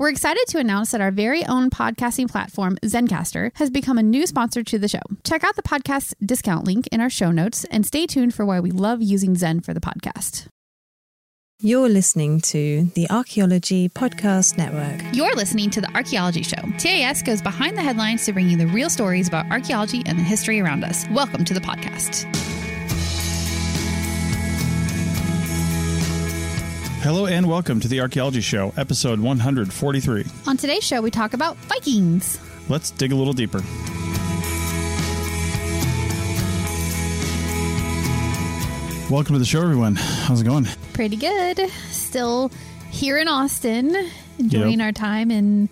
We're excited to announce that our very own podcasting platform, Zencastr, has become a new sponsor to the show. Check out the podcast discount link in our show notes and stay tuned for why we love using Zen for the podcast. You're listening to the Archaeology Podcast Network. You're listening to The Archaeology Show. TAS goes behind the headlines to bring you the real stories about archaeology and the history around us. Welcome to the podcast. Hello and welcome to the Archaeology Show, episode 143. On today's show, we talk about Vikings. Let's dig a little deeper. Welcome to the show, everyone. How's it going? Pretty good. Still here in Austin, enjoying our time in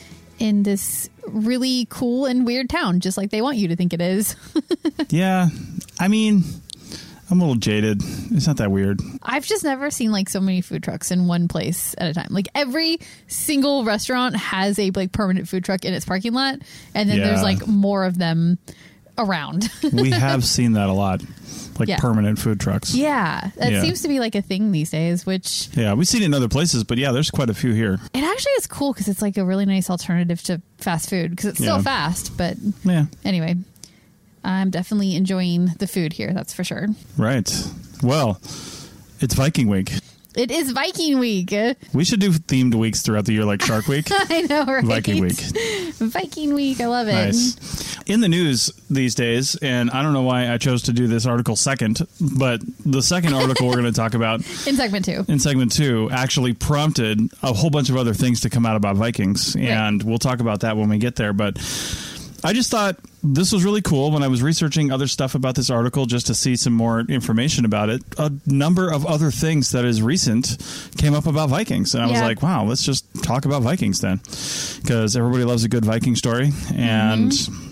this really cool and weird town, just like they want you to think it is. Yeah, I mean, I'm a little jaded. It's not that weird. I've just never seen like so many food trucks in one place at a time. Like every single restaurant has a like permanent food truck in its parking lot, and then there's like more of them around. We have seen that a lot, like permanent food trucks. Yeah, that seems to be like a thing these days, which... Yeah, we've seen it in other places, but yeah, there's quite a few here. It actually is cool because it's like a really nice alternative to fast food because it's still fast, but anyway, I'm definitely enjoying the food here, that's for sure. Right. Well, it's Viking Week. It is Viking Week. We should do themed weeks throughout the year, like Shark Week. I know, right? Viking Week. Viking Week. I love it. Nice. In the news these days, and I don't know why I chose to do this article second, but the second article we're going to talk about in segment two actually prompted a whole bunch of other things to come out about Vikings, and we'll talk about that when we get there. But I just thought this was really cool when I was researching other stuff about this article just to see some more information about it. A number of other things that is recent came up about Vikings. And I was like, wow, let's just talk about Vikings then. Because everybody loves a good Viking story. And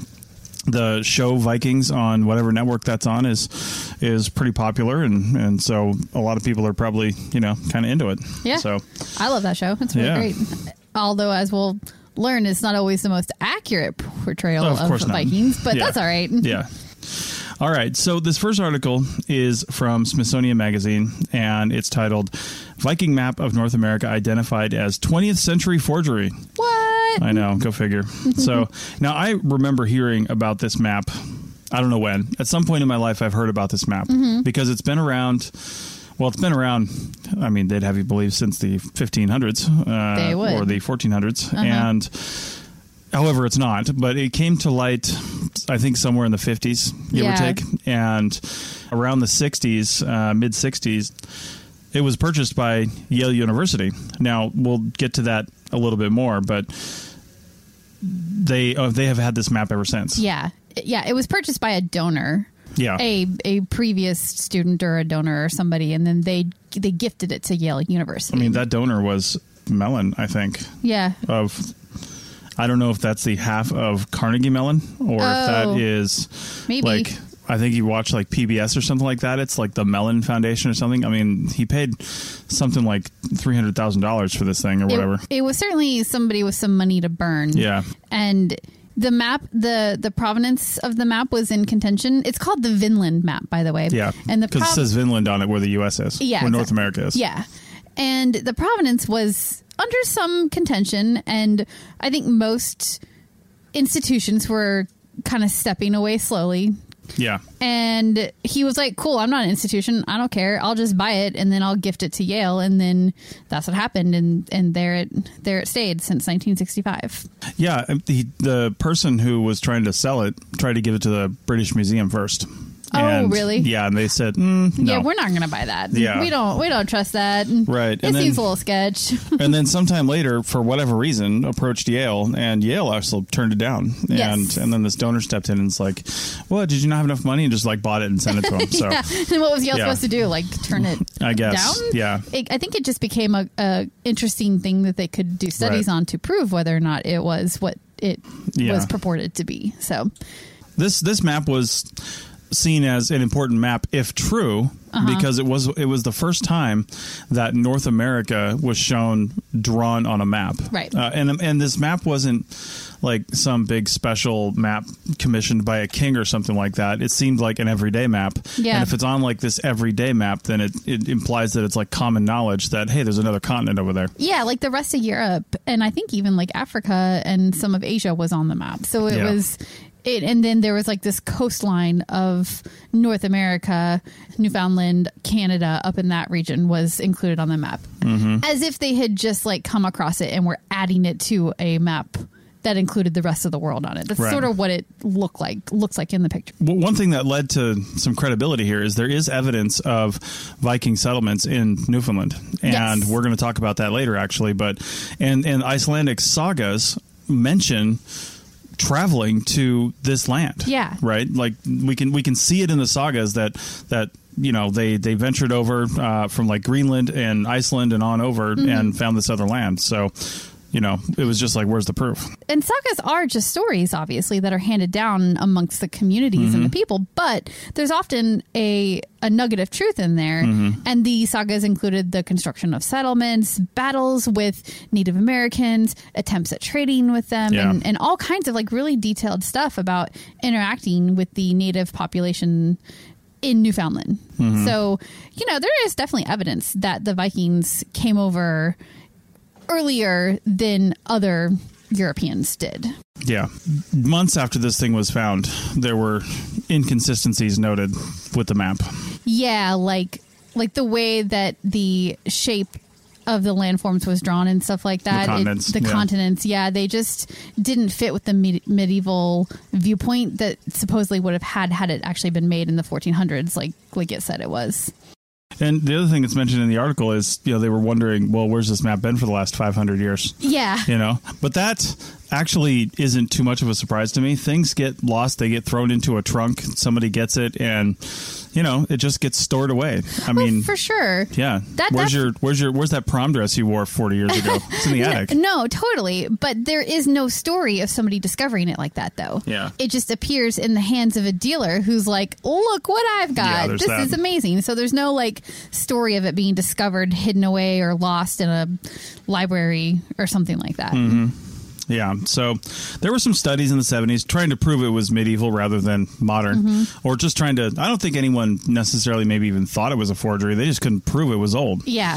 the show Vikings on whatever network that's on is pretty popular. And so a lot of people are probably, kind of into it. Yeah. So I love that show. It's really great. Although, as we'll learn, it's not always the most accurate portrayal of Vikings, but that's all right. Yeah. All right. So this first article is from Smithsonian Magazine, and it's titled Viking Map of North America Identified as 20th Century Forgery. What? I know. Go figure. So now I remember hearing about this map. I don't know when. At some point in my life, I've heard about this map because it's been around. Well, it's been around, I mean, they'd have you believe since the 1500s or the 1400s. And however, it's not. But it came to light, I think, somewhere in the 50s, give or take. And around the 60s, mid-60s, it was purchased by Yale University. Now, we'll get to that a little bit more, but they have had this map ever since. Yeah. Yeah, it was purchased by a donor. Yeah, a previous student or a donor or somebody, and then they gifted it to Yale University. I mean, that donor was Mellon, I think. Yeah. I don't know if that's the half of Carnegie Mellon or if that is maybe like, I think you watch like PBS or something like that. It's like the Mellon Foundation or something. I mean, he paid something like $300,000 for this thing or whatever. It was certainly somebody with some money to burn. Yeah. And the map, the provenance of the map was in contention. It's called the Vinland map, by the way. Yeah, because it says Vinland on it where the U.S. is, where North America is. Yeah, and the provenance was under some contention, and I think most institutions were kind of stepping away slowly. Yeah. And he was like, cool, I'm not an institution. I don't care. I'll just buy it and then I'll gift it to Yale. And then that's what happened. And there it stayed since 1965. Yeah. The person who was trying to sell it tried to give it to the British Museum first. Oh, really? Yeah, and they said, no. Yeah, we're not going to buy that. Yeah. We don't trust that. Right. It seems a little sketch. And then sometime later, for whatever reason, approached Yale, and Yale also turned it down. Yes. And then this donor stepped in and it's like, what, did you not have enough money? And just like bought it and sent it to him. So, yeah. And what was Yale supposed to do? Like turn it I guess. down? Yeah. I think it just became a interesting thing that they could do studies on to prove whether or not it was what it was purported to be. So this map was seen as an important map, if true, because it was the first time that North America was shown drawn on a map. Right. And this map wasn't like some big special map commissioned by a king or something like that. It seemed like an everyday map. Yeah. And if it's on like this everyday map, then it implies that it's like common knowledge that, hey, there's another continent over there. Yeah, like the rest of Europe, and I think even like Africa and some of Asia was on the map. So it was... and then there was like this coastline of North America, Newfoundland, Canada, up in that region was included on the map. As if they had just like come across it and were adding it to a map that included the rest of the world on it. That's sort of what it looks like in the picture. Well, one thing that led to some credibility here is there is evidence of Viking settlements in Newfoundland. And we're going to talk about that later, actually. But and Icelandic sagas mention traveling to this land. Yeah. Right? Like we can see it in the sagas that you know, they ventured over from like Greenland and Iceland and on over and found this other land. So, you know, it was just like, where's the proof? And sagas are just stories, obviously, that are handed down amongst the communities and the people. But there's often a nugget of truth in there. And the sagas included the construction of settlements, battles with Native Americans, attempts at trading with them, and all kinds of like really detailed stuff about interacting with the native population in Newfoundland. So, you know, there is definitely evidence that the Vikings came over earlier than other Europeans did. Yeah. Months after this thing was found, there were inconsistencies noted with the map. Yeah, like the way that the shape of the landforms was drawn and stuff like that. The continents. Yeah, they just didn't fit with the medieval viewpoint that supposedly would have had it actually been made in the 1400s, like it said it was. And the other thing that's mentioned in the article is, you know, they were wondering, well, where's this map been for the last 500 years? Yeah. You know, but that actually isn't too much of a surprise to me. Things get lost. They get thrown into a trunk. Somebody gets it and, you know, it just gets stored away. I mean, for sure. Yeah. Where's that prom dress you wore 40 years ago? It's in the attic. No, totally. But there is no story of somebody discovering it like that, though. Yeah. It just appears in the hands of a dealer who's like, look what I've got. Yeah, this is amazing. So there's no like story of it being discovered, hidden away, or lost in a library or something like that. Yeah, so there were some studies in the 70s trying to prove it was medieval rather than modern, or just trying to, I don't think anyone necessarily maybe even thought it was a forgery. They just couldn't prove it was old. Yeah.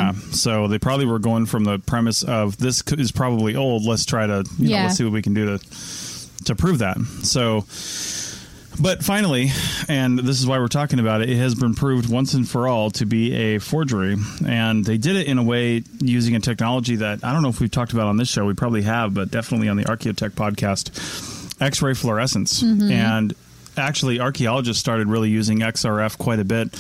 So they probably were going from the premise of this is probably old. Let's try to, you know, let's see what we can do to prove that. So, but finally, and this is why we're talking about it, it has been proved once and for all to be a forgery. And they did it in a way using a technology that I don't know if we've talked about on this show. We probably have, but definitely on the Archaeotech podcast, X-ray fluorescence. And actually, archaeologists started really using XRF quite a bit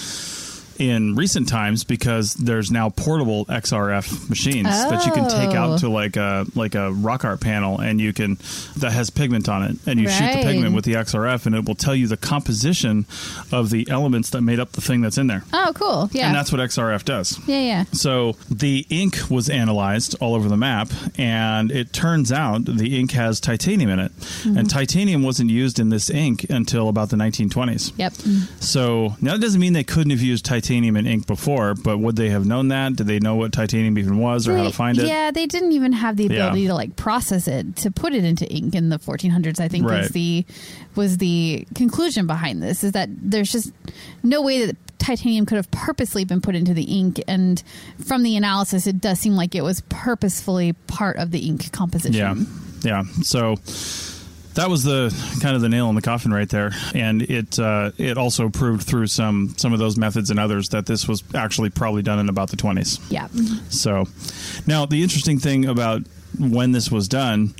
in recent times because there's now portable XRF machines that you can take out to like a rock art panel, and you can that has pigment on it, and you shoot the pigment with the XRF, and it will tell you the composition of the elements that made up the thing that's in there. Oh, cool. Yeah. And that's what XRF does. Yeah. So the ink was analyzed all over the map, and it turns out the ink has titanium in it. And titanium wasn't used in this ink until about the 1920s. Yep. So now that doesn't mean they couldn't have used titanium in ink before, but would they have known that? Did they know what titanium even was or how to find it? Yeah, they didn't even have the ability to like process it to put it into ink in the 1400s. I think was the conclusion behind this, is that there's just no way that titanium could have purposely been put into the ink, and from the analysis it does seem like it was purposefully part of the ink composition. Yeah. So that was the kind of the nail in the coffin right there, and it also proved through some of those methods and others that this was actually probably done in about the 20s. Yeah. So now the interesting thing about when this was done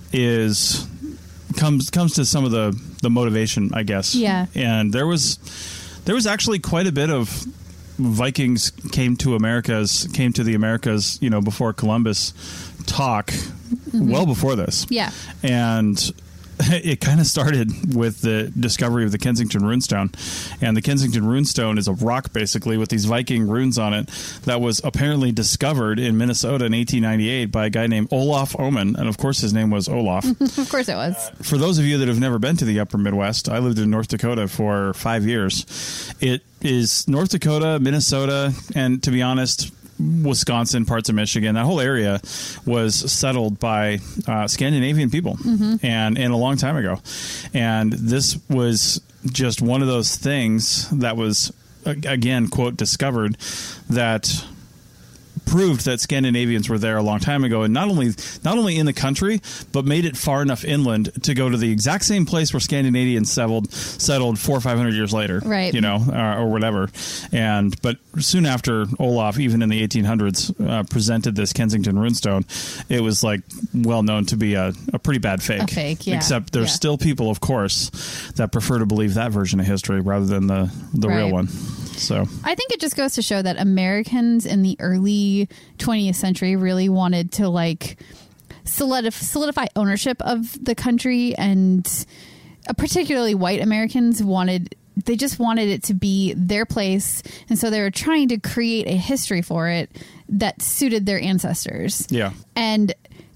is comes to some of the motivation, I guess. Yeah. And there was actually quite a bit of Vikings came to the Americas, before Columbus talk, well before this. Yeah. And it kind of started with the discovery of the Kensington Runestone. And the Kensington Runestone is a rock, basically, with these Viking runes on it that was apparently discovered in Minnesota in 1898 by a guy named Olaf Oman. And, of course, his name was Olaf. Of course it was. For those of you that have never been to the upper Midwest, I lived in North Dakota for 5 years. It is North Dakota, Minnesota, and, to be honest, Wisconsin, parts of Michigan. That whole area was settled by Scandinavian people, and a long time ago. And this was just one of those things that was, again, quote, discovered that proved that Scandinavians were there a long time ago, and not only in the country, but made it far enough inland to go to the exact same place where Scandinavians settled 400 or 500 years later, right? Or whatever. But soon after Olaf, even in the 1800s, presented this Kensington Runestone, it was like well known to be a pretty bad fake. A fake, yeah. Except there's still people, of course, that prefer to believe that version of history rather than the real one. So I think it just goes to show that Americans in the early 20th century really wanted to like solidify ownership of the country, and particularly white Americans they just wanted it to be their place, and so they were trying to create a history for it that suited their ancestors. Yeah. And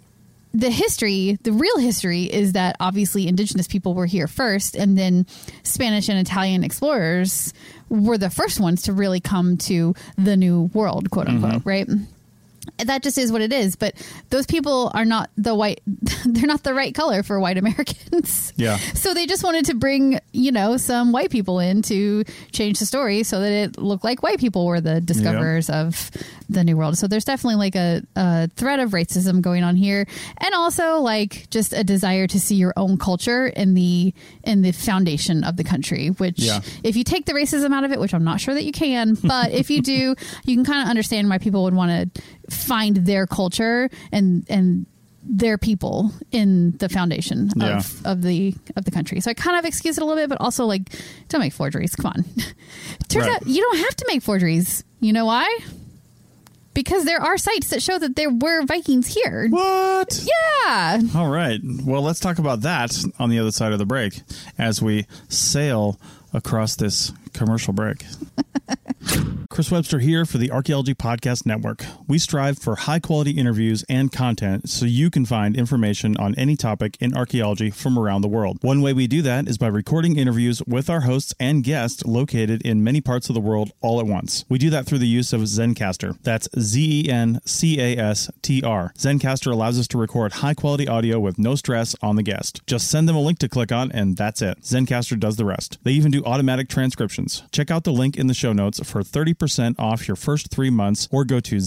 the real history is that obviously indigenous people were here first, and then Spanish and Italian explorers were the first ones to really come to the new world, quote unquote, right? That just is what it is. But those people are not they're not the right color for white Americans. Yeah. So they just wanted to bring, some white people in to change the story so that it looked like white people were the discoverers of the new world. So there's definitely like a thread of racism going on here. And also like just a desire to see your own culture in the foundation of the country, which if you take the racism out of it, which I'm not sure that you can, but if you do, you can kind of understand why people would want to find their culture and their people in the foundation of the country. So I kind of excuse it a little bit, but also like, don't make forgeries. Come on. Turns out you don't have to make forgeries. You know why? Because there are sites that show that there were Vikings here. What? Yeah. All right. Well, let's talk about that on the other side of the break as we sail across this commercial break. Chris Webster here for the Archaeology Podcast Network. We strive for high-quality interviews and content so you can find information on any topic in archaeology from around the world. One way we do that is by recording interviews with our hosts and guests located in many parts of the world all at once. We do that through the use of Zencastr. That's Zencastr. Zencastr allows us to record high-quality audio with no stress on the guest. Just send them a link to click on, and that's it. Zencastr does the rest. They even do automatic transcriptions. Check out the link in the show notes for 30% off your first 3 months, or go to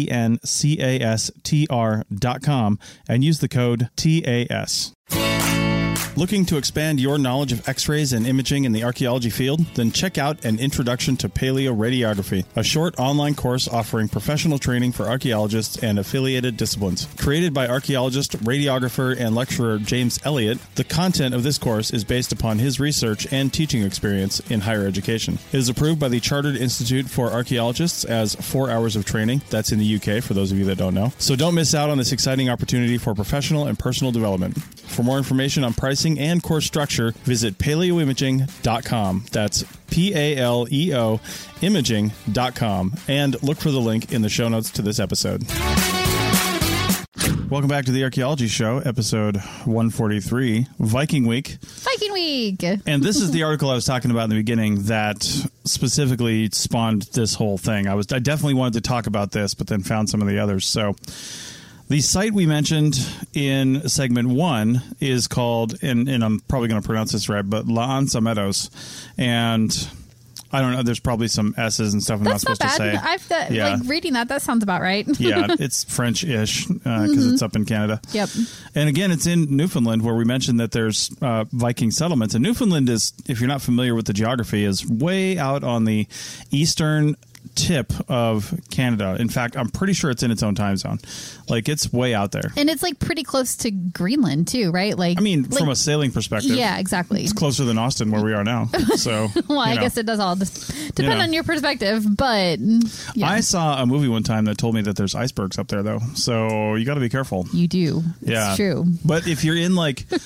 zencastr.com and use the code TAS. Looking to expand your knowledge of X-rays and imaging in the archaeology field? Then check out An Introduction to Paleoradiography, a short online course offering professional training for archaeologists and affiliated disciplines. Created by archaeologist, radiographer, and lecturer James Elliott, the content of this course is based upon his research and teaching experience in higher education. It is approved by the Chartered Institute for Archaeologists as 4 hours of training. That's in the UK, for those of you that don't know. So don't miss out on this exciting opportunity for professional and personal development. For more information on pricing and course structure, visit paleoimaging.com. That's PALEO imaging.com, and look for the link in the show notes to this episode. Welcome back to the Archaeology Show, episode 143, Viking Week. Viking Week! And this is the article I was talking about in the beginning that specifically spawned this whole thing. I definitely wanted to talk about this, but then found some of the others. So the site we mentioned in segment 1 is called, and I'm probably going to pronounce this right, but La Anse Meadows. And I don't know, there's probably some S's and stuff I'm not supposed to say. Like reading that sounds about right. Yeah, it's French-ish because it's up in Canada. Yep. And again, it's in Newfoundland, where we mentioned that there's Viking settlements. And Newfoundland is, if you're not familiar with the geography, is way out on the eastern tip of Canada. In fact, I'm pretty sure it's in its own time zone. Like, it's way out there. And it's like pretty close to Greenland too, right? Like, I mean, from a sailing perspective. Yeah, exactly. It's closer than Austin, where we are now. So, well, I guess it does all depend on your perspective, but yeah. I saw a movie one time that told me that there's icebergs up there, though. So you got to be careful. You do. It's true. But if you're in like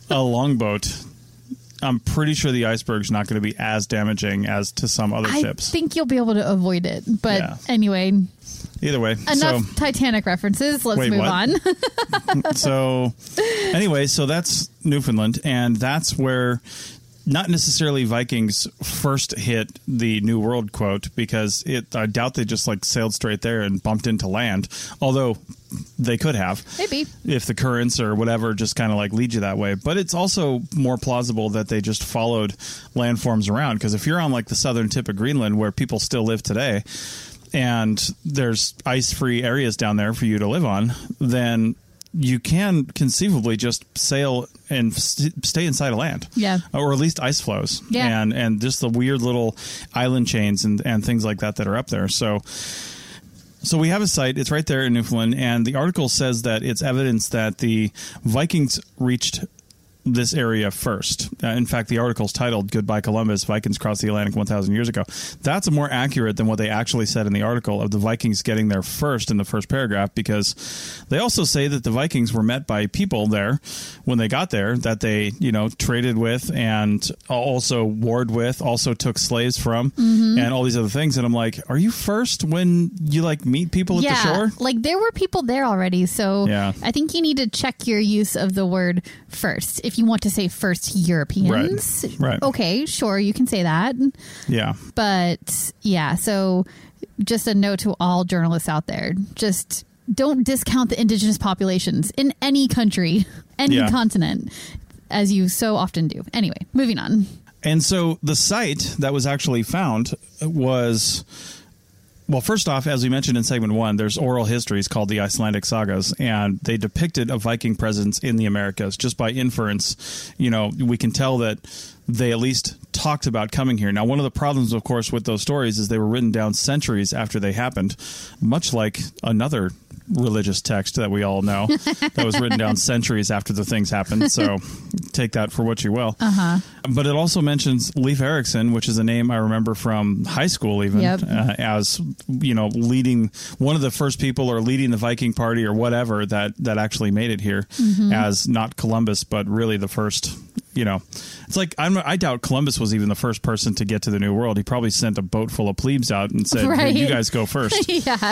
a longboat, I'm pretty sure the iceberg's not going to be as damaging as to some other ships. I think you'll be able to avoid it. But anyway. Either way. Enough Titanic references. Let's move on. So anyway, so that's Newfoundland. And that's where not necessarily Vikings first hit the New World quote, because I doubt they just like sailed straight there and bumped into land. Although they could have. Maybe. If the currents or whatever just kind of like lead you that way. But it's also more plausible that they just followed landforms around. Because if you're on like the southern tip of Greenland where people still live today, and there's ice-free areas down there for you to live on, then you can conceivably just sail and stay inside of land. Yeah. Or at least ice flows. Yeah. And just the weird little island chains and things like that are up there. So we have a site. It's right there in Newfoundland. And the article says that it's evidence that the Vikings reached this area first. In fact, the article's titled "Goodbye Columbus, Vikings Crossed the Atlantic 1,000 Years Ago." That's more accurate than what they actually said in the article of the Vikings getting there first in the first paragraph, because they also say that the Vikings were met by people there when they got there that they, traded with and also warred with, also took slaves from, and all these other things. And I'm like, are you first when you like meet people at the shore? Like there were people there already. So I think you need to check your use of the word first. If you want to say first Europeans, right. Okay, sure, you can say that. Yeah. But so just a note to all journalists out there, just don't discount the indigenous populations in any country, any continent, as you so often do. Anyway, moving on. And so the site that was actually found was... Well, first off, as we mentioned in segment 1, there's oral histories called the Icelandic sagas, and they depicted a Viking presence in the Americas. Just by inference, we can tell that they at least talked about coming here. Now, one of the problems, of course, with those stories is they were written down centuries after they happened, much like another religious text that we all know that was written down centuries after the things happened. So take that for what you will. But it also mentions Leif Erikson, which is a name I remember from high school even, as, leading one of the first people or leading the Viking party or whatever that actually made it here as not Columbus, but really the first, it's like, I doubt Columbus was even the first person to get to the New World. He probably sent a boat full of plebes out and said, hey, you guys go first.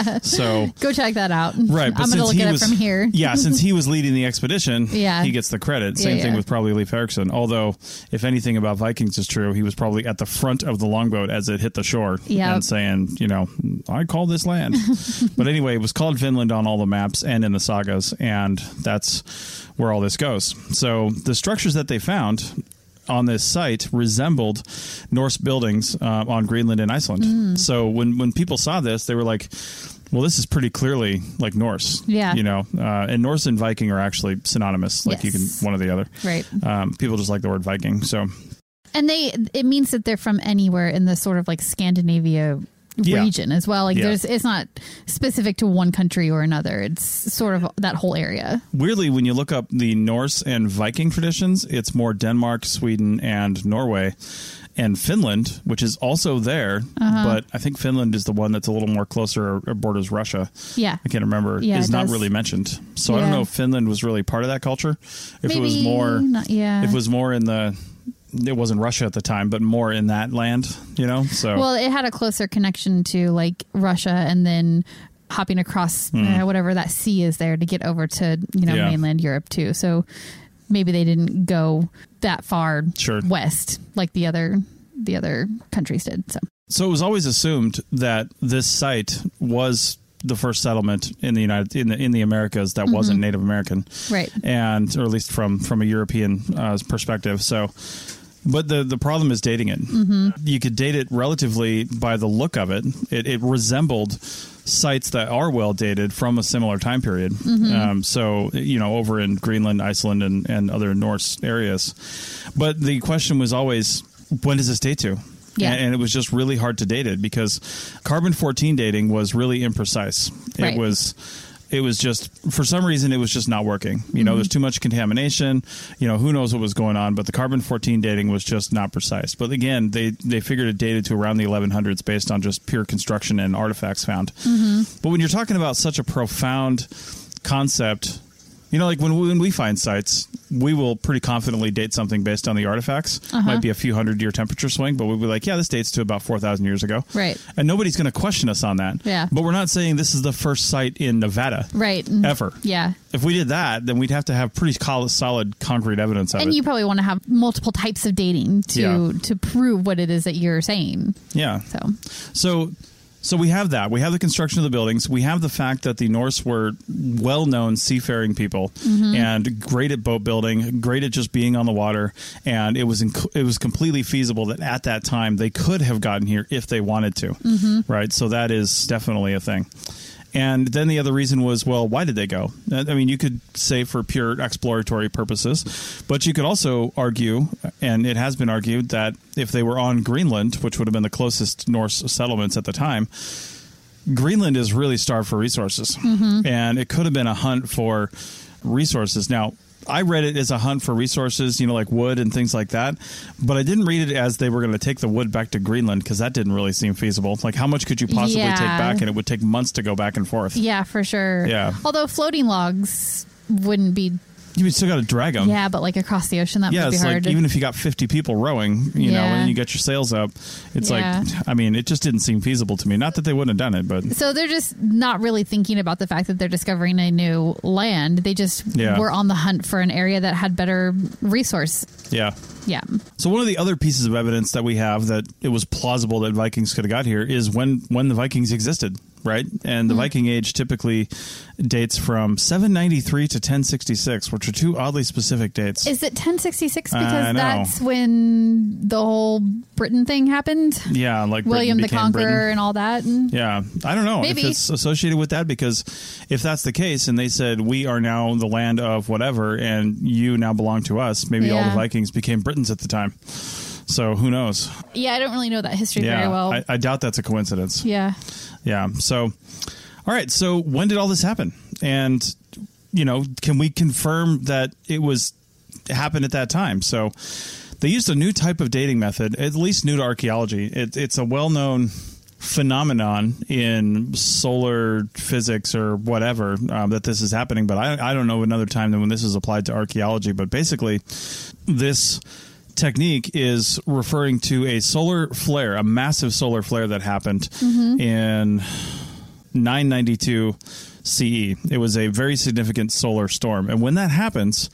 So go check that out. Right. But I'm going to look at it from here. Since he was leading the expedition, he gets the credit. Same thing with probably Leif Erikson. Although, if anything about Vikings is true, he was probably at the front of the longboat as it hit the shore and saying, I call this land. But anyway, it was called Vinland on all the maps and in the sagas, and that's where all this goes. So the structures that they found on this site resembled Norse buildings on Greenland and Iceland. So when people saw this, they were like, well, this is pretty clearly like Norse. Yeah. And Norse and Viking are actually synonymous. Like you can one or the other. Right. People just like the word Viking. So. And it means that they're from anywhere in the sort of like Scandinavia region as well. Like it's not specific to one country or another. It's sort of that whole area. Weirdly, when you look up the Norse and Viking traditions, it's more Denmark, Sweden, and Norway. And Finland, which is also there, but I think Finland is the one that's a little more closer or borders Russia. Yeah. I can't remember. Is not really mentioned. So I don't know if Finland was really part of that culture. If Maybe it was more, if it was more in it wasn't Russia at the time, but more in that land, So well, it had a closer connection to like Russia, and then hopping across whatever that sea is there to get over to mainland Europe too. So maybe they didn't go that far west like the other countries did. So it was always assumed that this site was the first settlement in the in the Americas that wasn't Native American, right? And or at least from a European perspective. So, but the problem is dating it. You could date it relatively by the look of it. It resembled sites that are well dated from a similar time period. So, over in Greenland, Iceland, and other Norse areas. But the question was always, when does this date to? Yeah. And it was just really hard to date it because carbon-14 dating was really imprecise. Right. It was just, for some reason, it was just not working. There's too much contamination. Who knows what was going on, but the carbon-14 dating was just not precise. But again, they figured it dated to around the 1100s based on just pure construction and artifacts found. But when you're talking about such a profound concept, like when we find sites, we will pretty confidently date something based on the artifacts. Might be a few 100-year temperature swing, but we'll be like, yeah, this dates to about 4,000 years ago. Right. And nobody's going to question us on that. Yeah. But we're not saying this is the first site in Nevada. Right. Ever. Yeah. If we did that, then we'd have to have pretty solid concrete evidence of it. And you probably want to have multiple types of dating to prove what it is that you're saying. Yeah. So we have that. We have the construction of the buildings. We have the fact that the Norse were well-known seafaring people and great at boat building, great at just being on the water, and it was completely feasible that at that time they could have gotten here if they wanted to, right? So that is definitely a thing. And then the other reason was, well, why did they go? I mean, you could say for pure exploratory purposes, but you could also argue, and it has been argued, that if they were on Greenland, which would have been the closest Norse settlements at the time, Greenland is really starved for resources. And it could have been a hunt for resources. Now, I read it as a hunt for resources, like wood and things like that. But I didn't read it as they were going to take the wood back to Greenland, because that didn't really seem feasible. Like, how much could you possibly take back? And it would take months to go back and forth. Yeah, for sure. Yeah. Although floating logs wouldn't be... You still got to drag them. Yeah, but like across the ocean, that would be it's hard. like even if you got 50 people rowing, and then you get your sails up, it's like, I mean, it just didn't seem feasible to me. Not that they wouldn't have done it, but... So they're just not really thinking about the fact that they're discovering a new land. They just were on the hunt for an area that had better resource. Yeah. Yeah. So one of the other pieces of evidence that we have that it was plausible that Vikings could have got here is when the Vikings existed, right? And the Viking Age typically dates from 793 to 1066, which are two oddly specific dates. Is it 1066 because that's when the whole Britain thing happened? Yeah, like William the Conqueror Britain. And all that? Yeah. I don't know if it's associated with that, because if that's the case and they said, we are now the land of whatever and you now belong to us, maybe all the Vikings became Britons at the time. So who knows? Yeah, I don't really know that history very well. I doubt that's a coincidence. Yeah. Yeah. So, all right. So when did all this happen? And, can we confirm that it happened at that time? So they used a new type of dating method, at least new to archaeology. It's a well-known phenomenon in solar physics or whatever that this is happening. But I don't know another time than when this is applied to archaeology. But basically, this technique is referring to a solar flare, a massive solar flare that happened in 992 CE. It was a very significant solar storm. And when that happens,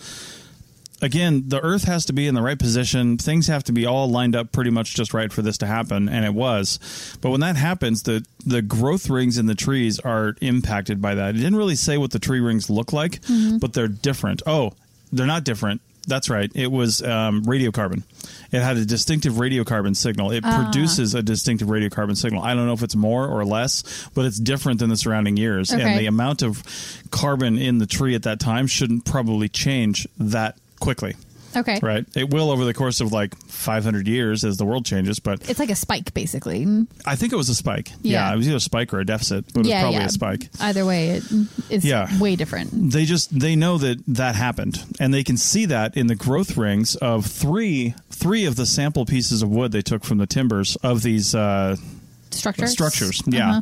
again, the Earth has to be in the right position. Things have to be all lined up pretty much just right for this to happen, and it was. But when that happens, the growth rings in the trees are impacted by that. It didn't really say what the tree rings look like, but they're different. Oh, they're not different. That's right. It was radiocarbon. It had a distinctive radiocarbon signal. It produces a distinctive radiocarbon signal. I don't know if it's more or less, but it's different than the surrounding years. Okay. And the amount of carbon in the tree at that time shouldn't probably change that quickly. Okay. Right. It will over the course of like 500 years as the world changes, but... It's like a spike, basically. I think it was a spike. Yeah. It was either a spike or a deficit, but it was probably a spike. Either way, it's way different. They know that happened, and they can see that in the growth rings of three of the sample pieces of wood they took from the timbers of these... Structures. Yeah.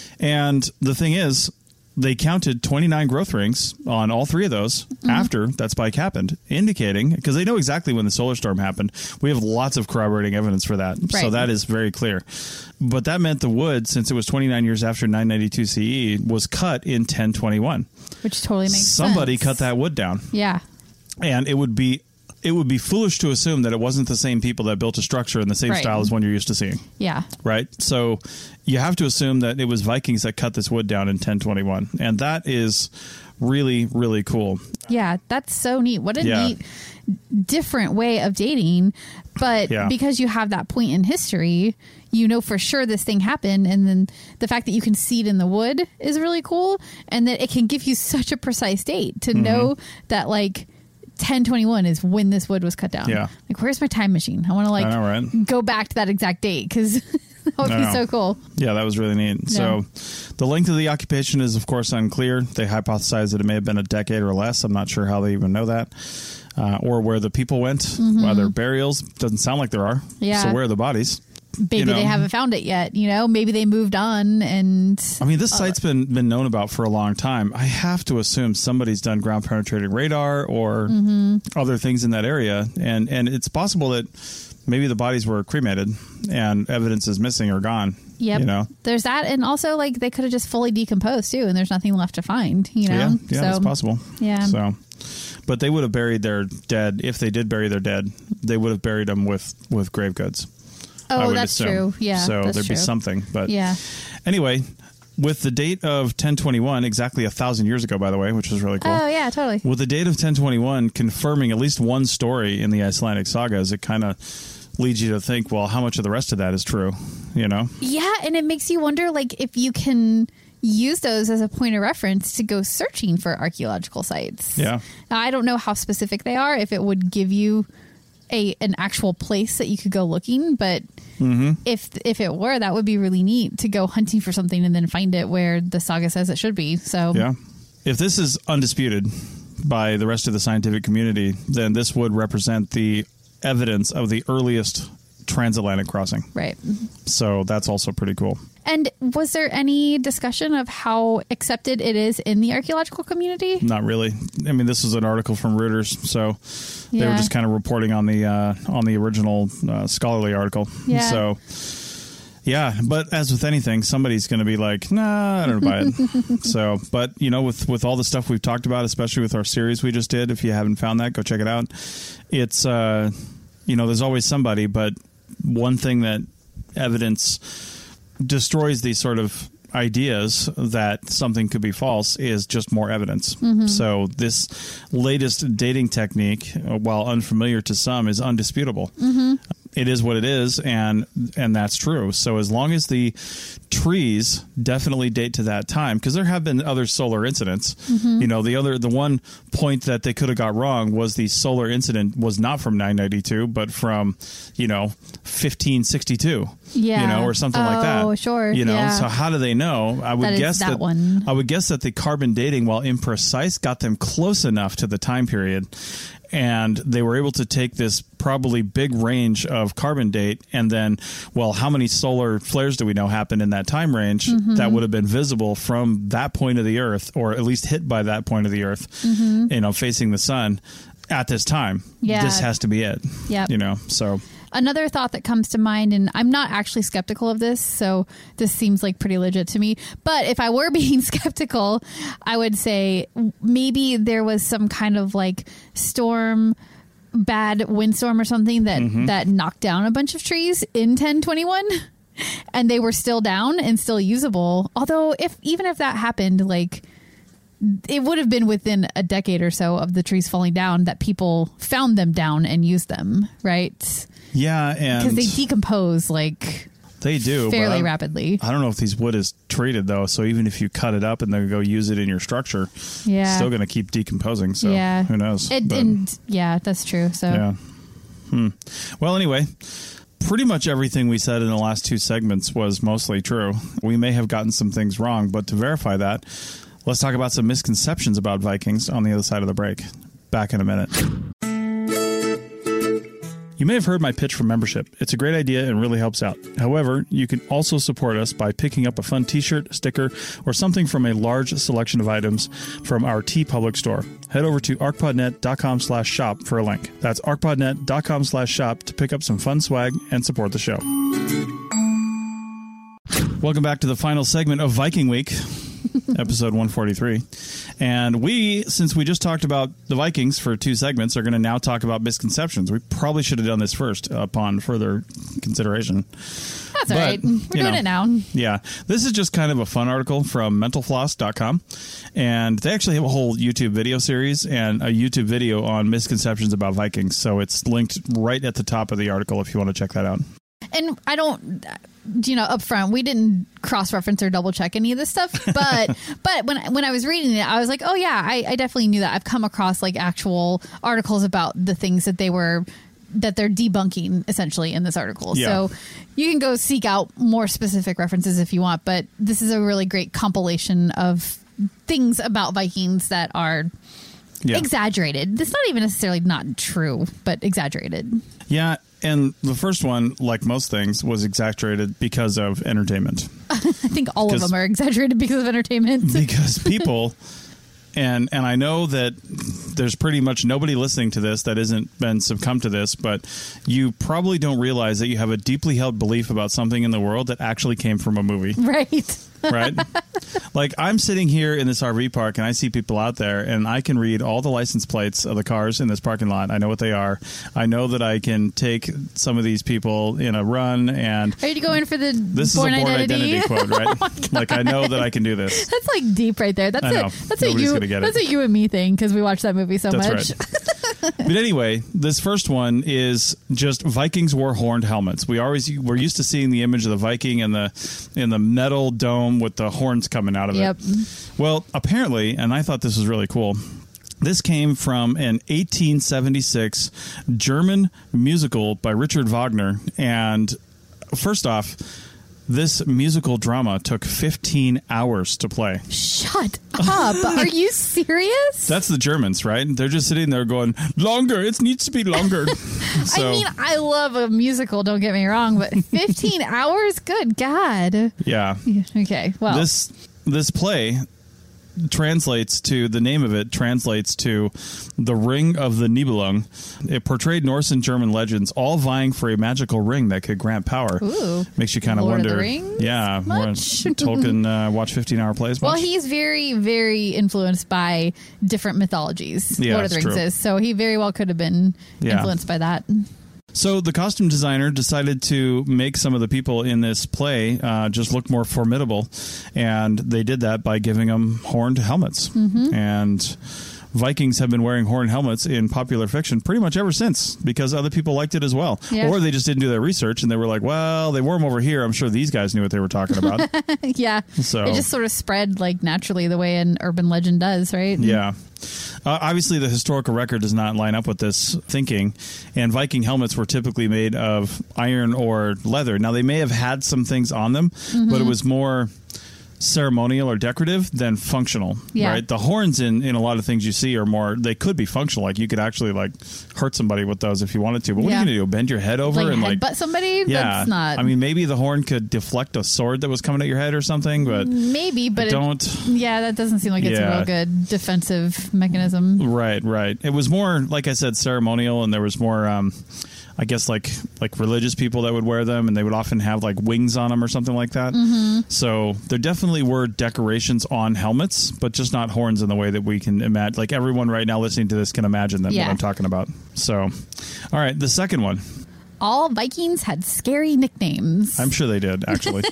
And the thing is... They counted 29 growth rings on all three of those after that spike happened, indicating, because they know exactly when the solar storm happened. We have lots of corroborating evidence for that. Right. So that is very clear. But that meant the wood, since it was 29 years after 992 CE, was cut in 1021. Which totally makes sense. Somebody cut that wood down. Yeah. And it would be foolish to assume that it wasn't the same people that built a structure in the same style as one you're used to seeing. Yeah. Right? So you have to assume that it was Vikings that cut this wood down in 1021. And that is really, really cool. Yeah, that's so neat. What a neat, different way of dating. But because you have that point in history, you know for sure this thing happened. And then the fact that you can see it in the wood is really cool. And that it can give you such a precise date to know that, like, 1021 is when this wood was cut down. Yeah. Like, where's my time machine? I want to go back to that exact date, because that would be so cool. Yeah, that was really neat. Yeah. So the length of the occupation is, of course, unclear. They hypothesize that it may have been a decade or less. I'm not sure how they even know that. Or where the people went. Are there burials? Doesn't sound like there are. Yeah. So where are the bodies? maybe they haven't found it yet. Maybe they moved on. And I mean, this site's been known about for a long time. I have to assume somebody's done ground penetrating radar or other things in that area, and it's possible that maybe the bodies were cremated and evidence is missing or gone. Yep. There's that, and also like they could have just fully decomposed too, and there's nothing left to find. Yeah, that's possible. Yeah. So. But they would have buried their dead. If they did bury their dead, they would have buried them with grave goods. Oh, that's true. Yeah. So there'd be something. But anyway, with the date of 1021, exactly 1,000 years ago, by the way, which was really cool. Oh, yeah, totally. With the date of 1021 confirming at least one story in the Icelandic sagas, it kind of leads you to think, well, how much of the rest of that is true? Yeah, and it makes you wonder, like, if you can use those as a point of reference to go searching for archaeological sites. Yeah. Now, I don't know how specific they are, if it would give you an actual place that you could go looking, but if it were, that would be really neat to go hunting for something and then find it where the saga says it should be. So yeah, if this is undisputed by the rest of the scientific community, then this would represent the evidence of the earliest transatlantic crossing. Right. So that's also pretty cool. And was there any discussion of how accepted it is in the archaeological community? Not really. I mean, this is an article from Reuters, so they were just kind of reporting on the original scholarly article. Yeah. So, yeah, but as with anything, somebody's going to be like, nah, I don't buy it. So, but, with all the stuff we've talked about, especially with our series we just did, if you haven't found that, go check it out. It's, there's always somebody, but one thing that evidence destroys these sort of ideas that something could be false is just more evidence. So this latest dating technique, while unfamiliar to some, is undisputable. It is what it is, and that's true. So as long as the trees definitely date to that time, because there have been other solar incidents. The one point that they could have got wrong was the solar incident was not from 992, but from 1562. Yeah. Or something like that. Oh, sure. So how do they know? I would guess that one. I would guess that the carbon dating, while imprecise, got them close enough to the time period. And they were able to take this probably big range of carbon date and then, well, how many solar flares do we know happened in that time range that would have been visible from that point of the Earth, or at least hit by that point of the Earth, facing the sun at this time? Yeah. This has to be it. Yeah. So... Another thought that comes to mind, and I'm not actually skeptical of this, so this seems like pretty legit to me, but if I were being skeptical, I would say maybe there was some kind of like bad windstorm or something that knocked down a bunch of trees in 1021 and they were still down and still usable. Although even if that happened, like, it would have been within a decade or so of the trees falling down that people found them down and used them, right? Yeah, and because they decompose they do fairly rapidly. I don't know if these wood is treated though, so even if you cut it up and then go use it in your structure, it's still going to keep decomposing. So who knows? And that's true. So Well, anyway, pretty much everything we said in the last two segments was mostly true. We may have gotten some things wrong, but to verify that, let's talk about some misconceptions about Vikings on the other side of the break. Back in a minute. You may have heard my pitch for membership. It's a great idea and really helps out. However, you can also support us by picking up a fun t-shirt, sticker, or something from a large selection of items from our TeePublic store. Head over to arcpodnet.com/shop for a link. That's arcpodnet.com/shop to pick up some fun swag and support the show. Welcome back to the final segment of Viking Week. Episode 143. And since we just talked about the Vikings for two segments, are going to now talk about misconceptions. We probably should have done this first upon further consideration. That's all right. We're doing it now. Yeah. This is just kind of a fun article from mentalfloss.com. And they actually have a whole YouTube video series and a YouTube video on misconceptions about Vikings. So it's linked right at the top of the article if you want to check that out. And I don't, up front, we didn't cross-reference or double-check any of this stuff. But when I was reading it, I was like, oh, yeah, I definitely knew that. I've come across actual articles about the things that they're debunking, essentially, in this article. Yeah. So you can go seek out more specific references if you want. But this is a really great compilation of things about Vikings that are exaggerated. That's not even necessarily not true, but exaggerated. Yeah, and the first one, like most things, was exaggerated because of entertainment. I think all of them are exaggerated because of entertainment. Because people, and I know that there's pretty much nobody listening to this that isn't been succumbed to this, but you probably don't realize that you have a deeply held belief about something in the world that actually came from a movie. Right. Right? Like, I'm sitting here in this RV park and I see people out there and I can read all the license plates of the cars in this parking lot. I know what they are. I know that I can take some of these people in a run and... Are you going for the This is a Born Identity quote, right? Oh like, I know that I can do this. That's like deep right there. That's Nobody's gonna get it. That's a you and me thing because we watched that movie so much. Right. But anyway, this first one is just Vikings wore horned helmets. We're used to seeing the image of the Viking in the metal dome with the horns coming out of it. Well, apparently, and I thought this was really cool, this came from an 1876 German musical by Richard Wagner. And first off, this musical drama took 15 hours to play. Shut up. Are you serious? That's the Germans, right? They're just sitting there going, longer. It needs to be longer. So, I mean, I love a musical, don't get me wrong, but 15 hours? Good God. Yeah. Okay, well. This play translates to, the name of it translates to The Ring of the Nibelung. It portrayed Norse and German legends all vying for a magical ring that could grant power. Ooh. Makes you kind of wonder. Lord of the Rings? Yeah. Much? Tolkien watch 15-hour plays much? Well, he's very, very influenced by different mythologies. Yeah, Lord of the Rings is. So he very well could have been influenced by that. So the costume designer decided to make some of the people in this play just look more formidable, and they did that by giving them horned helmets. Mm-hmm. And Vikings have been wearing horned helmets in popular fiction pretty much ever since because other people liked it as well. Yeah. Or they just didn't do their research and they were like, well, they wore them over here. I'm sure these guys knew what they were talking about. Yeah. So it just sort of spread like naturally the way an urban legend does, right? Yeah. Obviously, the historical record does not line up with this thinking, and Viking helmets were typically made of iron or leather. Now, they may have had some things on them, but it was more ceremonial or decorative than functional, right? The horns in a lot of things you see are more, they could be functional. Like, you could actually, like, hurt somebody with those if you wanted to. But what are you going to do? Bend your head over and, like... headbutt somebody? Yeah. That's not... I mean, maybe the horn could deflect a sword that was coming at your head or something, but... Maybe, but that doesn't seem like it's a real good defensive mechanism. Right. It was more, like I said, ceremonial, and there was more... I guess like religious people that would wear them, and they would often have like wings on them or something like that. Mm-hmm. So there definitely were decorations on helmets, but just not horns in the way that we can imagine. Like everyone right now listening to this can imagine what I'm talking about. So, all right, the second one. All Vikings had scary nicknames. I'm sure they did, actually.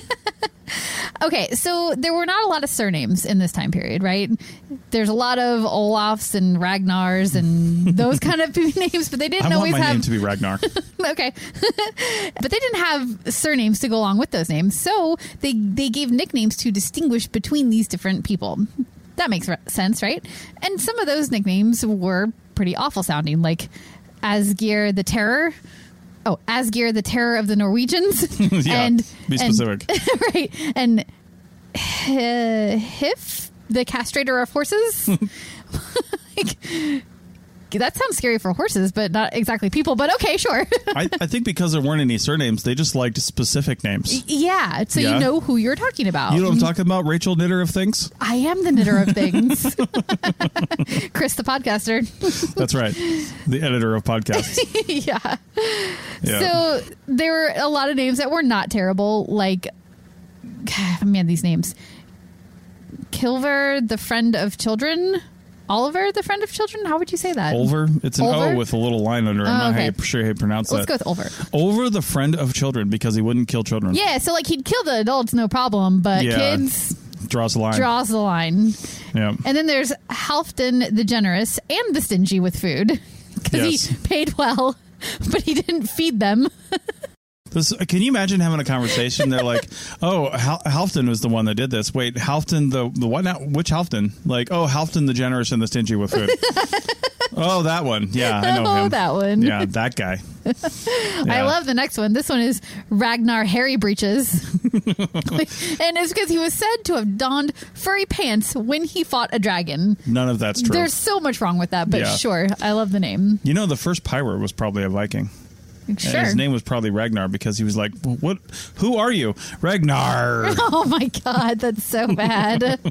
Okay, so there were not a lot of surnames in this time period, right? There's a lot of Olafs and Ragnars and those kind of names, but they didn't always have... I want my name to be Ragnar. Okay. But they didn't have surnames to go along with those names, so they gave nicknames to distinguish between these different people. That makes sense, right? And some of those nicknames were pretty awful sounding, like Asgeir the Terror. Oh, Asgeir, the Terror of the Norwegians. Yeah, be specific. Right. And Hif, the Castrator of Horses. That sounds scary for horses, but not exactly people. But okay, sure. I think because there weren't any surnames, they just liked specific names. Yeah, so you know who you're talking about. You know what I'm talking about, Rachel, knitter of things? I am the knitter of things. Chris, the podcaster. That's right. The editor of podcasts. Yeah. So there were a lot of names that were not terrible, like, man, these names. Kilver, the friend of children. Oliver, the friend of children? How would you say that? Olver? It's an Olver? O with a little line under it. I'm not sure how you pronounce that. Let's go with Olver. Olver, the friend of children, because he wouldn't kill children. Yeah, so like he'd kill the adults, no problem, but kids... Draws the line. Yeah. And then there's Halfdan the generous and the stingy with food, because he paid well, but he didn't feed them. Can you imagine having a conversation? They're like, oh, Halfdan was the one that did this. Wait, Halfdan the what now? Which Halfdan? Like, oh, Halfdan the generous and the stingy with food. Oh, that one. Yeah, I know him. That one. Yeah, that guy. I love the next one. This one is Ragnar Hairy Breeches. And it's because he was said to have donned furry pants when he fought a dragon. None of that's true. There's so much wrong with that, but sure. I love the name. You know, the first pirate was probably a Viking. Sure. And his name was probably Ragnar because he was like, "What? Who are you, Ragnar?" Oh my God, that's so bad.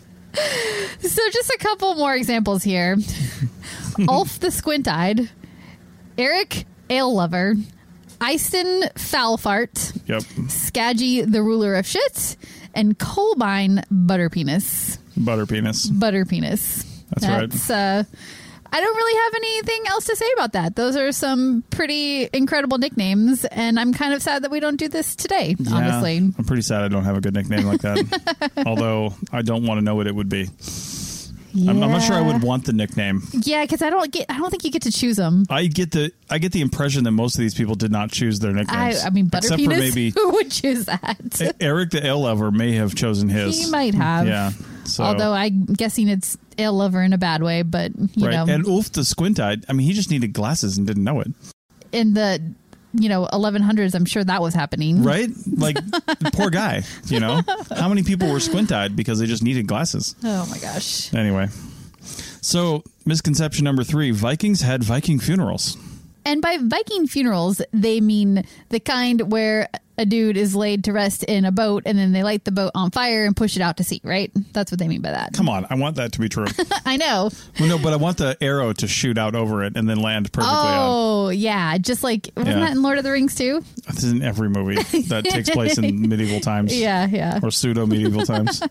So just a couple more examples here. Ulf the Squint-Eyed, Eric Ale Lover, Eystein Foulfart, Yep. Skaggy the Ruler of Shit, and Colbine Butterpenis. Butterpenis. That's right. I don't really have anything else to say about that. Those are some pretty incredible nicknames, and I'm kind of sad that we don't do this today, honestly. I'm pretty sad I don't have a good nickname like that. Although I don't want to know what it would be. Yeah. I'm not sure I would want the nickname. Yeah, because I don't think you get to choose them. I get the impression that most of these people did not choose their nicknames. I mean, Except for maybe who would choose that? Eric the Ale Lover may have chosen his. He might have. Yeah. So. Although I'm guessing it's Ale Lover in a bad way, but you know. And Ulf the Squint-Eyed, I mean, he just needed glasses and didn't know it. In the 1100s, I'm sure that was happening. Right? Like, poor guy, How many people were squint-eyed because they just needed glasses? Oh, my gosh. Anyway. So, misconception number 3, Vikings had Viking funerals. And by Viking funerals, they mean the kind where a dude is laid to rest in a boat and then they light the boat on fire and push it out to sea, right? That's what they mean by that. Come on. I want that to be true. I know. Well, no, but I want the arrow to shoot out over it and then land perfectly on. Oh, yeah. Just like, wasn't that in Lord of the Rings too? That's in every movie that takes place in medieval times. Yeah. Or pseudo-medieval times.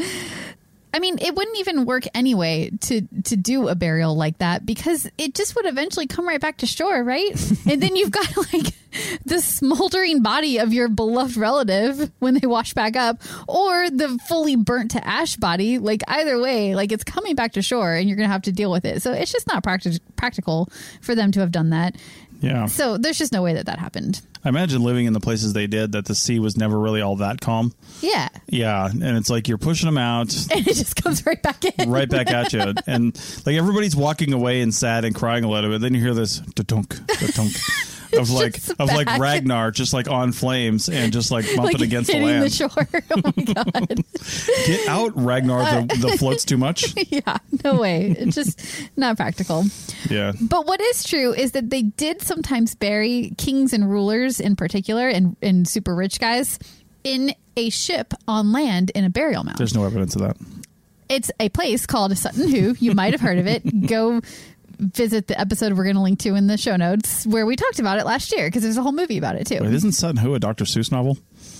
I mean, it wouldn't even work anyway to do a burial like that because it just would eventually come right back to shore, right? And then you've got like the smoldering body of your beloved relative when they wash back up, or the fully burnt to ash body. Like either way, like it's coming back to shore and you're going to have to deal with it. So it's just not practical for them to have done that. Yeah. So there's just no way that happened. I imagine living in the places they did that the sea was never really all that calm. Yeah. Yeah. And it's like you're pushing them out. And it just comes right back in. Right back at you. And like everybody's walking away and sad and crying a little bit. Then you hear this da-dunk, da-dunk. Of like Ragnar just like on flames and just like bumping like against the land. The shore. Oh my God. Get out, Ragnar. The float's too much. Yeah, no way. It's just not practical. Yeah. But what is true is that they did sometimes bury kings and rulers in particular and super rich guys in a ship on land in a burial mound. There's no evidence of that. It's a place called Sutton Hoo. You might have heard of it. Go visit the episode we're going to link to in the show notes where we talked about it last year because there's a whole movie about it too. Wait, isn't Sutton Hoo a Dr. Seuss novel?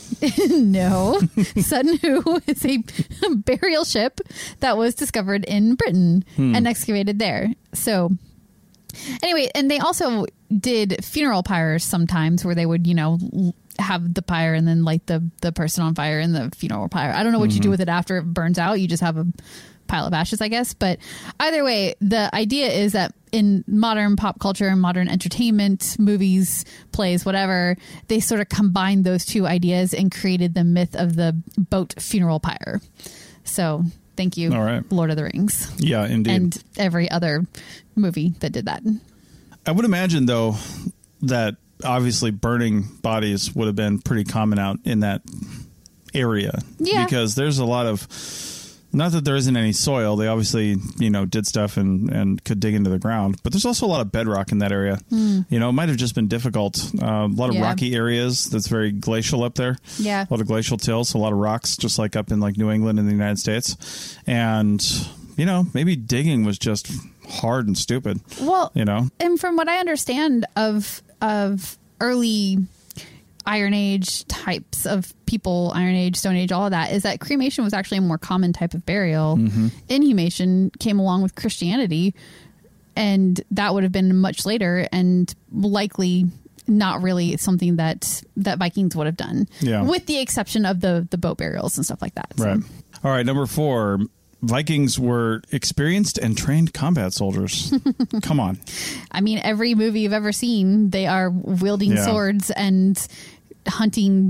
No. Sutton Hoo is a burial ship that was discovered in Britain and excavated there. So anyway, and they also did funeral pyres sometimes where they would, have the pyre and then light the person on fire in the funeral pyre. I don't know what you do with it after it burns out. You just have a pile of ashes, I guess. But either way, the idea is that in modern pop culture and modern entertainment, movies, plays, whatever, they sort of combined those two ideas and created the myth of the boat funeral pyre. So thank you, all right. Lord of the Rings. Yeah, indeed. And every other movie that did that. I would imagine, though, that obviously burning bodies would have been pretty common out in that area. Yeah. Because there's a lot of... Not that there isn't any soil. They obviously, did stuff and could dig into the ground. But there's also a lot of bedrock in that area. It might have just been difficult. A lot of rocky areas that's very glacial up there. Yeah. A lot of glacial tills, a lot of rocks, just like up in like New England in the United States. And, maybe digging was just hard and stupid. Well, and from what I understand of early Iron Age types of people, Iron Age, Stone Age, all of that, is that cremation was actually a more common type of burial. Inhumation came along with Christianity, and that would have been much later and likely not really something that Vikings would have done, with the exception of the boat burials and stuff like that. Right. All right, number 4. Vikings were experienced and trained combat soldiers. Come on. I mean, every movie you've ever seen, they are wielding swords and hunting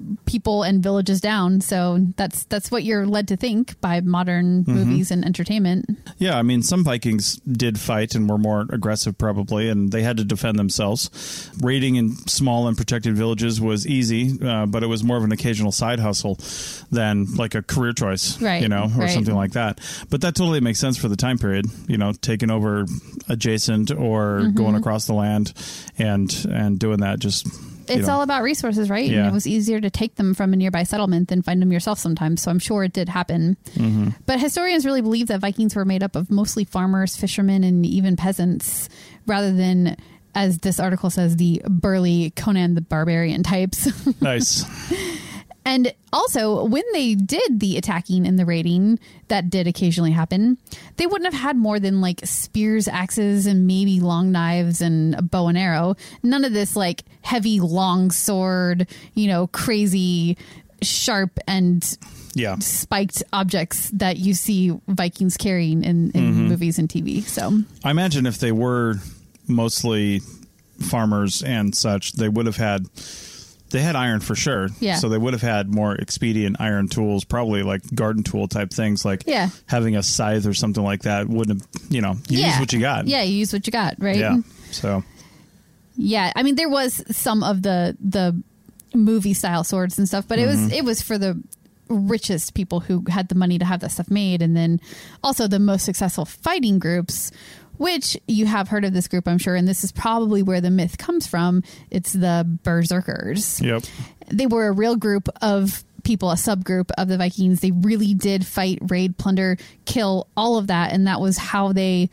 people and villages down. So that's what you're led to think by modern movies and entertainment. Yeah, I mean, some Vikings did fight and were more aggressive probably, and they had to defend themselves. Raiding in small and protected villages was easy, but it was more of an occasional side hustle than like a career choice, right, or something like that. But that totally makes sense for the time period, taking over adjacent or going across the land and doing that. Just it's all about resources, right? Yeah. And it was easier to take them from a nearby settlement than find them yourself sometimes. So I'm sure it did happen. But historians really believe that Vikings were made up of mostly farmers, fishermen, and even peasants, rather than, as this article says, the burly Conan the Barbarian types. Nice. And also, when they did the attacking and the raiding, that did occasionally happen, they wouldn't have had more than like spears, axes, and maybe long knives and a bow and arrow. None of this like heavy long sword, crazy sharp and spiked objects that you see Vikings carrying in movies and TV. So I imagine if they were mostly farmers and such, they had iron for sure. Yeah. So they would have had more expedient iron tools, probably like garden tool type things, like having a scythe or something like that wouldn't have, use what you got. Yeah, you use what you got, right? Yeah. So. Yeah, I mean, there was some of the movie style swords and stuff, but it was for the richest people who had the money to have that stuff made, and then also the most successful fighting groups, which you have heard of this group, I'm sure, and this is probably where the myth comes from. It's the Berserkers. Yep. They were a real group of people, a subgroup of the Vikings. They really did fight, raid, plunder, kill, all of that, and that was how they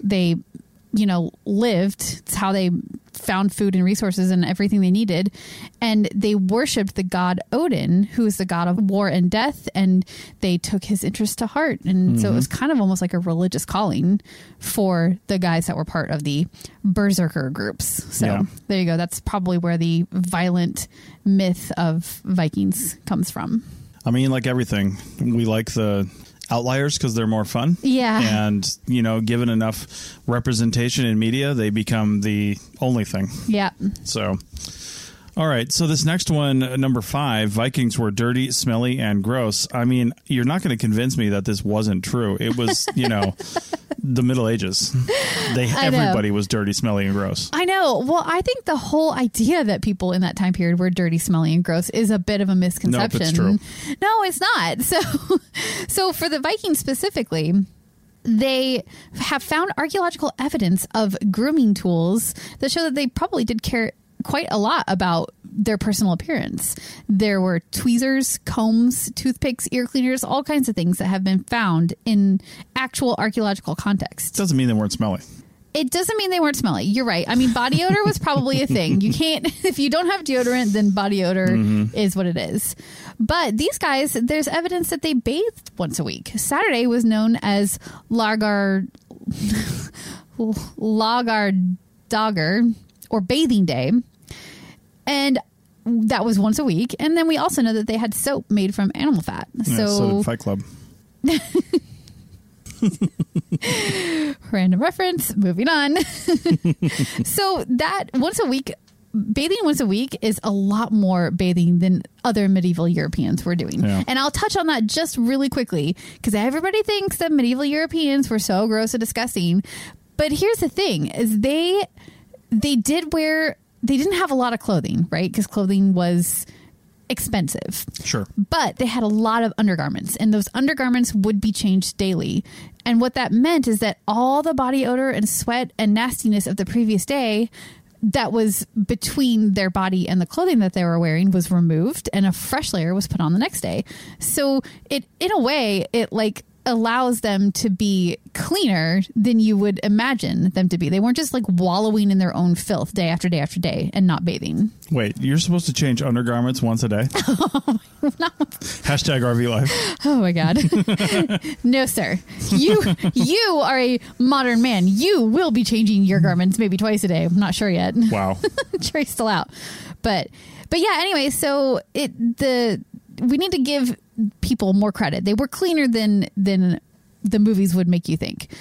lived. It's how they found food and resources and everything they needed. And they worshipped the god Odin, who is the god of war and death, and they took his interest to heart. And so it was kind of almost like a religious calling for the guys that were part of the Berserker groups. So there you go. That's probably where the violent myth of Vikings comes from. I mean, like everything, we like the outliers because they're more fun. Yeah. And, given enough representation in media, they become the only thing. Yeah. So, all right. So this next one, number 5, Vikings were dirty, smelly, and gross. I mean, you're not going to convince me that this wasn't true. It was, the Middle Ages. Everybody was dirty, smelly, and gross. I know. Well, I think the whole idea that people in that time period were dirty, smelly, and gross is a bit of a misconception. Nope, it's true. No, it's not. So for the Vikings specifically, they have found archaeological evidence of grooming tools that show that they probably did care quite a lot about their personal appearance. There were tweezers, combs, toothpicks, ear cleaners, all kinds of things that have been found in actual archaeological context. Doesn't mean they weren't smelly. It doesn't mean they weren't smelly. You're right. I mean, body odor was probably a thing. You can't, if you don't have deodorant, then body odor is what it is. But these guys, there's evidence that they bathed once a week. Saturday was known as Laugardagr or bathing day. And that was once a week. And then we also know that they had soap made from animal fat. So did Fight Club. Random reference. Moving on. So that bathing once a week is a lot more bathing than other medieval Europeans were doing. Yeah. And I'll touch on that just really quickly because everybody thinks that medieval Europeans were so gross and disgusting. But here's the thing is they didn't have a lot of clothing, right? Because clothing was expensive. Sure. But they had a lot of undergarments, and those undergarments would be changed daily. And what that meant is that all the body odor and sweat and nastiness of the previous day that was between their body and the clothing that they were wearing was removed, and a fresh layer was put on the next day. So it, in a way, it like allows them to be cleaner than you would imagine them to be. They weren't just like wallowing in their own filth day after day after day and not bathing. Wait, you're supposed to change undergarments once a day? No. Hashtag RV life. Oh my God. No, sir. You are a modern man. You will be changing your garments maybe twice a day. I'm not sure yet. Wow. Jury's still out. But yeah, anyway, so we need to give people more credit. They were cleaner than the movies would make you think.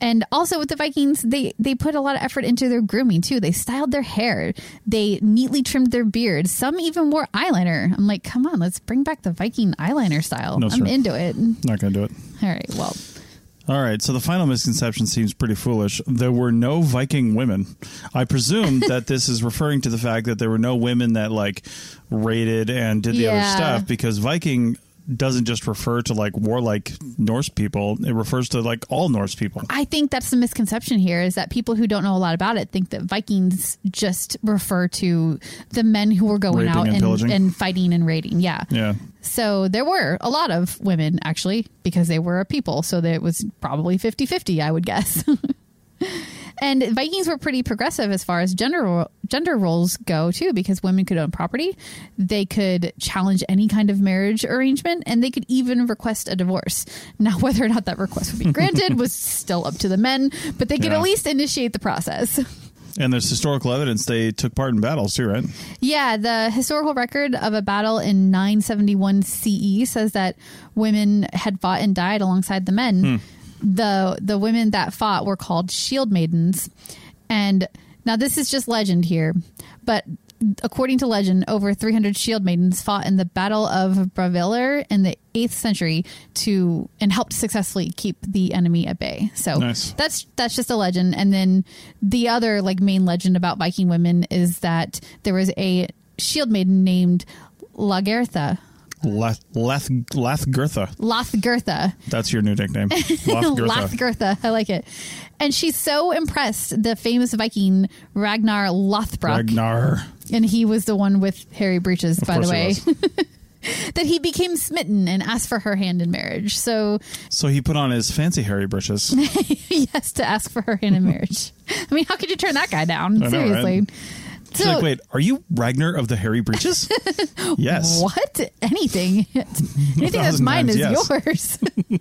And also with the Vikings, they put a lot of effort into their grooming too. They styled their hair. They neatly trimmed their beards. Some even wore eyeliner. I'm like, come on, let's bring back the Viking eyeliner style. No, I'm into it. Not going to do it. All right, well. All right, so the final misconception seems pretty foolish. There were no Viking women. I presume that this is referring to the fact that there were no women that like raided and did the other stuff, because Viking doesn't just refer to like warlike Norse people. It refers to like all Norse people. I think that's the misconception here, is that people who don't know a lot about it think that Vikings just refer to the men who were going Raping out and fighting and raiding. Yeah. Yeah. So there were a lot of women, actually, because they were a people. So it was probably 50-50, I would guess. And Vikings were pretty progressive as far as gender roles go, too, because women could own property. They could challenge any kind of marriage arrangement, and they could even request a divorce. Now, whether or not that request would be granted was still up to the men, but they could at least initiate the process. And there's historical evidence they took part in battles, too, right? Yeah, the historical record of a battle in 971 CE says that women had fought and died alongside the men. The women that fought were called shield maidens. And now this is just legend here, but according to legend, over 300 shield maidens fought in the Battle of Bravelar in the 8th century and helped successfully keep the enemy at bay. So nice. That's just a legend. And then the other like main legend about Viking women is that there was a shield maiden named Lagertha. Lothgertha. That's your new nickname. Lothgertha. I like it. And she's so impressed the famous Viking Ragnar Lothbrok. And he was the one with hairy breeches, by the way. That he became smitten and asked for her hand in marriage. So he put on his fancy hairy breeches. Yes, to ask for her hand in marriage. I mean, how could you turn that guy down? Seriously. Right? She's like, wait, are you Ragnar of the hairy breeches? Yes. What? Anything that's mine is yours.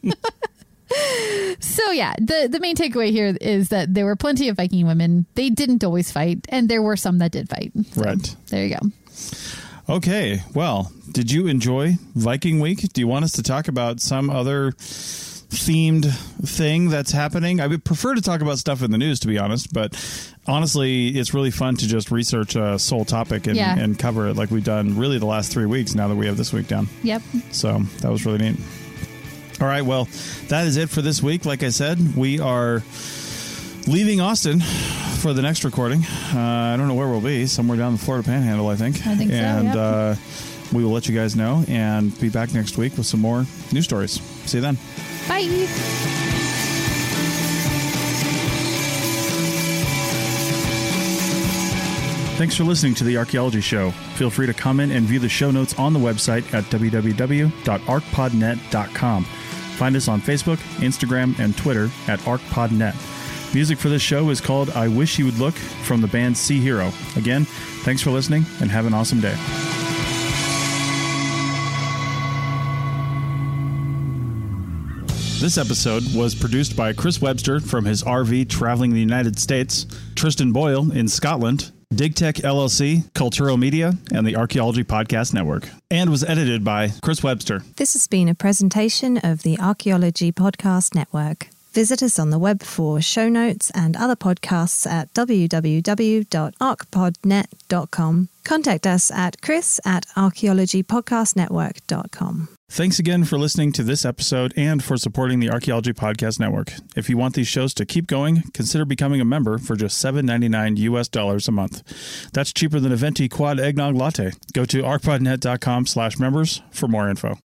So yeah, the main takeaway here is that there were plenty of Viking women. They didn't always fight, and there were some that did fight. So, right. There you go. Okay. Well, did you enjoy Viking Week? Do you want us to talk about some other themed thing that's happening? I would prefer to talk about stuff in the news, to be honest, but honestly, it's really fun to just research a sole topic and cover it like we've done really the last 3 weeks now that we have this week down. Yep. So that was really neat. All right, well, that is it for this week. Like I said, we are leaving Austin for the next recording. I don't know where we'll be. Somewhere down the Florida Panhandle, I think. I think so, and we will let you guys know and be back next week with some more news stories. See you then. Bye. Thanks for listening to The Archaeology Show. Feel free to comment and view the show notes on the website at www.arcpodnet.com. Find us on Facebook, Instagram, and Twitter at ArcPodNet. Music for this show is called I Wish You Would Look from the band Sea Hero. Again, thanks for listening and have an awesome day. This episode was produced by Chris Webster from his RV traveling the United States, Tristan Boyle in Scotland, DigTech LLC, Culturo Media, and the Archaeology Podcast Network, and was edited by Chris Webster. This has been a presentation of the Archaeology Podcast Network. Visit us on the web for show notes and other podcasts at www.arcpodnet.com. Contact us at chris@archaeologypodcastnetwork.com. Thanks again for listening to this episode and for supporting the Archaeology Podcast Network. If you want these shows to keep going, consider becoming a member for just $7.99 US a month. That's cheaper than a venti quad eggnog latte. Go to arcpodnet.com/members for more info.